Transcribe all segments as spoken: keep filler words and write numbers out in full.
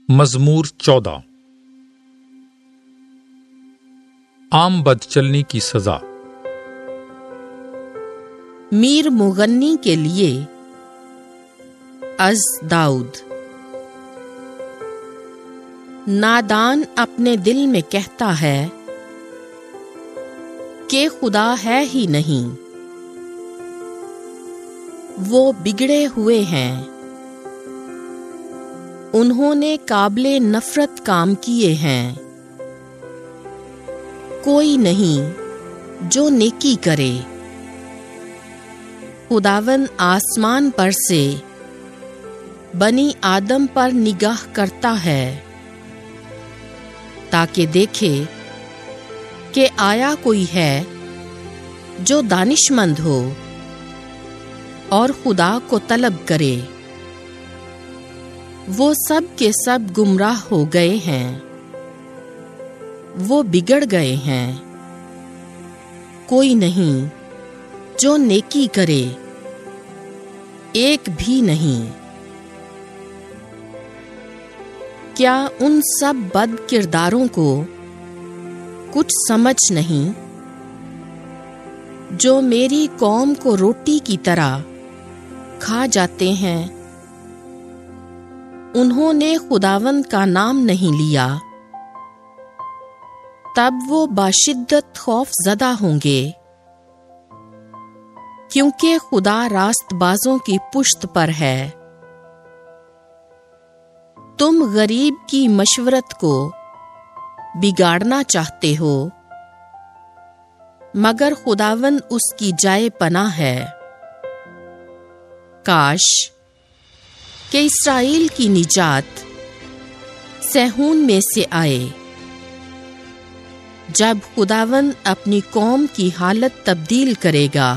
मज़मूर चौदह। आम बदचलनी की सजा। मीर मुगन्नी के लिए अज दाऊद। नादान अपने दिल में कहता है कि खुदा है ही नहीं। वो बिगड़े हुए हैं, उन्होंने काबिले नफरत काम किए हैं। कोई नहीं जो नेकी करे। खुदावन आसमान पर से बनी आदम पर निगाह करता है ताकि देखे कि आया कोई है जो दानिशमंद हो और खुदा को तलब करे। वो सब के सब गुमराह हो गए हैं, वो बिगड़ गए हैं। कोई नहीं जो नेकी करे, एक भी नहीं। क्या उन सब बद किरदारों को कुछ समझ नहीं, जो मेरी कौम को रोटी की तरह खा जाते हैं? उन्होंने खुदावंद का नाम नहीं लिया, तब वो बाशिद्दत खौफ ज़दा होंगे, क्योंकि खुदा रास्तबाजों की पुश्त पर है। तुम गरीब की मशवरत को बिगाड़ना चाहते हो, मगर खुदावंद उसकी जाए पनाह है। काश कि इस्राएल की निजात सहून में से आए। जब खुदावंद अपनी कौम की हालत तब्दील करेगा,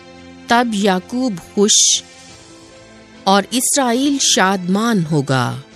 तब याकूब खुश और इस्राएल शादमान होगा।